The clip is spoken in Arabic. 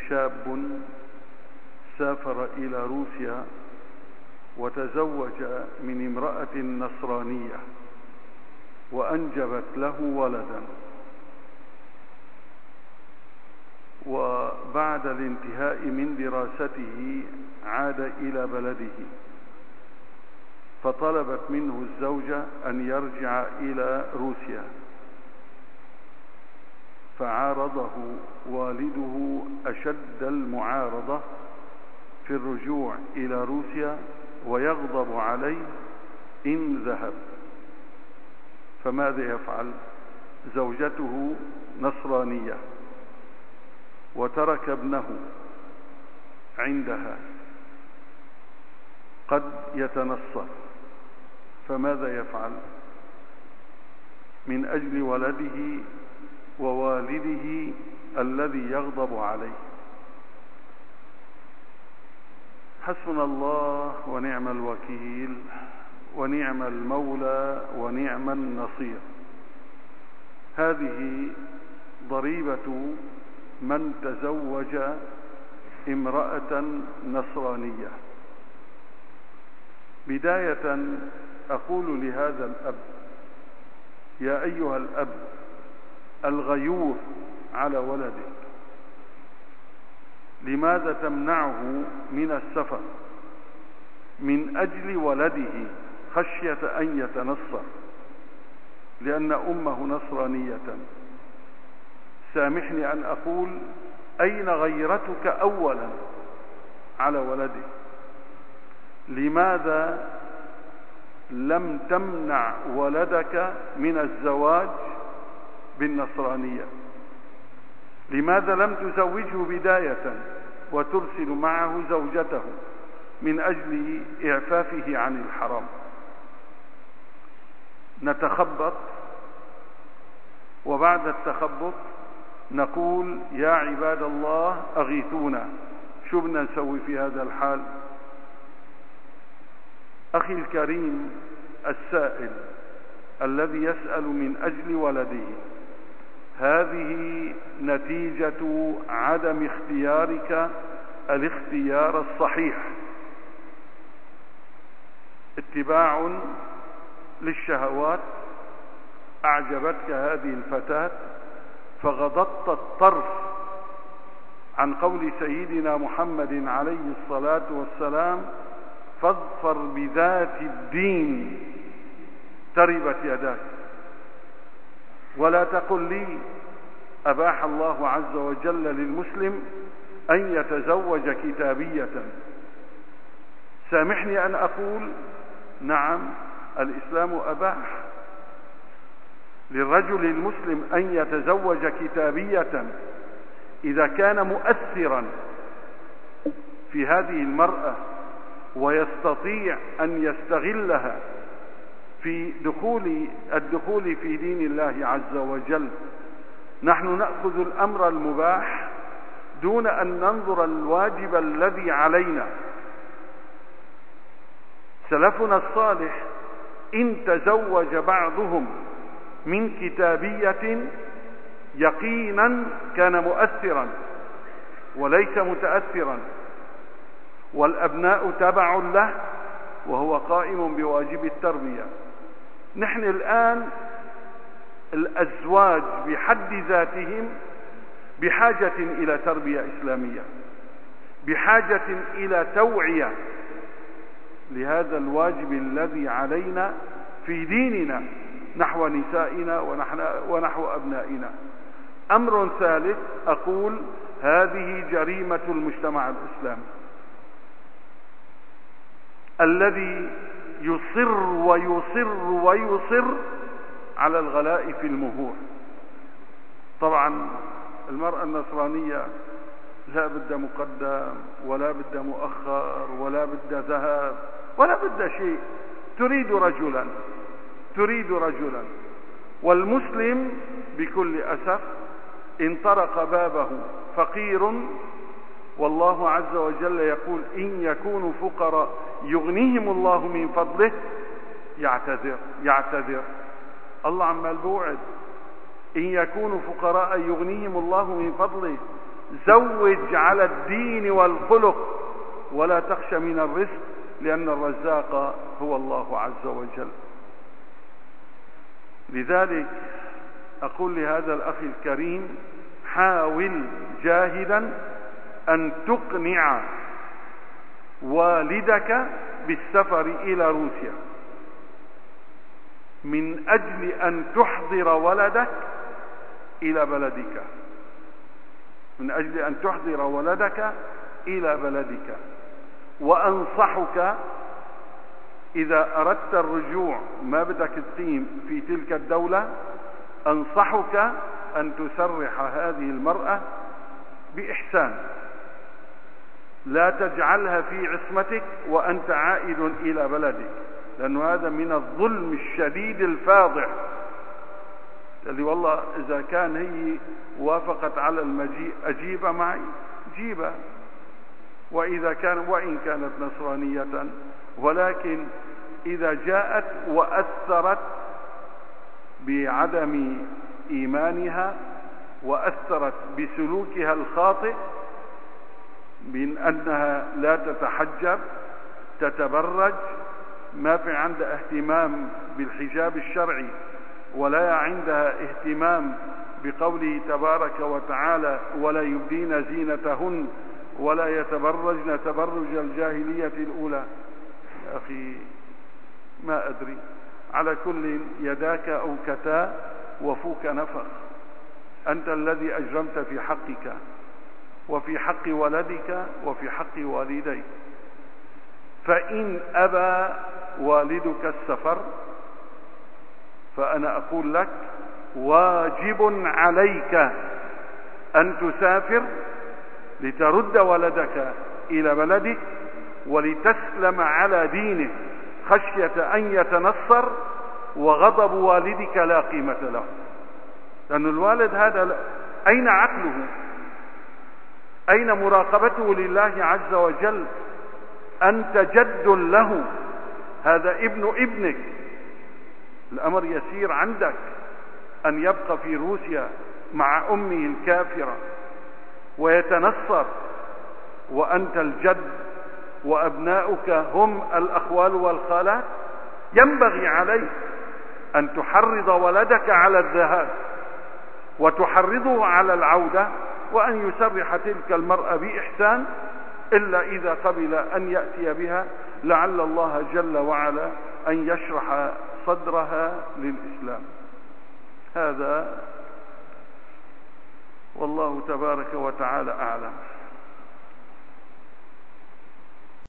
شاب سافر إلى روسيا وتزوج من امرأة نصرانية وأنجبت له ولدا، وبعد الانتهاء من دراسته عاد إلى بلده، فطلبت منه الزوجة أن يرجع إلى روسيا، فعارضه والده أشد المعارضة في الرجوع إلى روسيا ويغضب عليه إن ذهب. فماذا يفعل؟ زوجته نصرانية وترك ابنه عندها قد يتنصر، فماذا يفعل؟ من أجل ولده ووالده الذي يغضب عليه. حسبنا الله ونعم الوكيل ونعم المولى ونعم النصير. هذه ضريبة من تزوج امرأة نصرانية. بداية أقول لهذا الأب: يا أيها الأب الغيور على ولدك، لماذا تمنعه من السفر من أجل ولده خشية أن يتنصر لأن أمه نصرانية؟ سامحني أن أقول: أين غيرتك أولا على ولدك؟ لماذا لم تمنع ولدك من الزواج بالنصرانية؟ لماذا لم تزوجه بداية وترسل معه زوجته من أجل إعفافه عن الحرام؟ نتخبط، وبعد التخبط نقول: يا عباد الله أغيثونا، شو بدنا نسوي في هذا الحال؟ أخي الكريم السائل الذي يسأل من أجل ولده، هذه نتيجة عدم اختيارك الاختيار الصحيح. اتباع للشهوات، أعجبتك هذه الفتاة فغضضت الطرف عن قول سيدنا محمد عليه الصلاة والسلام: فاظفر بذات الدين تربت يداك. ولا تقل لي أباح الله عز وجل للمسلم أن يتزوج كتابية. سامحني أن أقول: نعم، الإسلام أباح للرجل المسلم أن يتزوج كتابية إذا كان مؤثرا في هذه المرأة ويستطيع أن يستغلها في الدخول في دين الله عز وجل. نحن نأخذ الأمر المباح دون أن ننظر الواجب الذي علينا. سلفنا الصالح إن تزوج بعضهم من كتابية يقينا كان مؤثرا وليس متأثرا، والأبناء تبع له وهو قائم بواجب التربية. نحن الآن الأزواج بحد ذاتهم بحاجة إلى تربية إسلامية، بحاجة إلى توعية لهذا الواجب الذي علينا في ديننا نحو نسائنا ونحو أبنائنا. أمر ثالث أقول: هذه جريمة المجتمع الإسلامي الذي يصر ويصر ويصر على الغلاء في المهور. طبعا المرأة النصرانية لا بد مقدم ولا بد مؤخر ولا بد ذهب ولا بد شيء، تريد رجلا. والمسلم بكل أسف إن طرق بابه فقير، والله عز وجل يقول: إن يكونوا فقراء يغنيهم الله من فضله، يعتذر. الله عمال بوعد: إن يكونوا فقراء يغنيهم الله من فضله زوج على الدين والخلق ولا تخش من الرزق، لأن الرزاق هو الله عز وجل. لذلك أقول لهذا الأخ الكريم: حاول جاهدا أن تقنع والدك بالسفر إلى روسيا من أجل أن تحضر ولدك إلى بلدك، من أجل أن تحضر ولدك إلى بلدك. وأنصحك إذا أردت الرجوع ما بدك تقيم في تلك الدولة، أنصحك أن تسرح هذه المرأة بإحسان، لا تجعلها في عصمتك وأنت عائد إلى بلدك، لأن هذا من الظلم الشديد الفاضح. اللي والله إذا كان هي وافقت على المجيء أجيب معي، جيبها، وإن كانت نصرانية، ولكن إذا جاءت وأثرت بعدم إيمانها وأثرت بسلوكها الخاطئ من أنها لا تتحجب، تتبرج، ما في عندها اهتمام بالحجاب الشرعي، ولا عندها اهتمام بقوله تبارك وتعالى: ولا يبدين زينتهن ولا يتبرجن تبرج الجاهلية الأولى. يا أخي ما أدري، على كل يداك أوكتا وفوك نفخ. أنت الذي أجرمت في حقك وفي حق ولدك وفي حق والديك. فإن أبى والدك السفر فأنا أقول لك: واجب عليك أن تسافر لترد ولدك إلى بلدك ولتسلم على دينه، خشية أن يتنصر وغضب والدك لا قيمة له. لأن الوالد هذا أين عقله؟ أين مراقبته لله عز وجل؟ أنت جد له، هذا ابن ابنك. الأمر يسير عندك أن يبقى في روسيا مع أمه الكافرة ويتنصر، وأنت الجد وأبناؤك هم الأخوال والخالات. ينبغي عليك أن تحرض ولدك على الذهاب وتحرضه على العودة، وأن يسرح تلك المرأة بإحسان، إلا إذا قبل أن يأتي بها، لعل الله جل وعلا أن يشرح صدرها للإسلام. هذا والله تبارك وتعالى أعلم.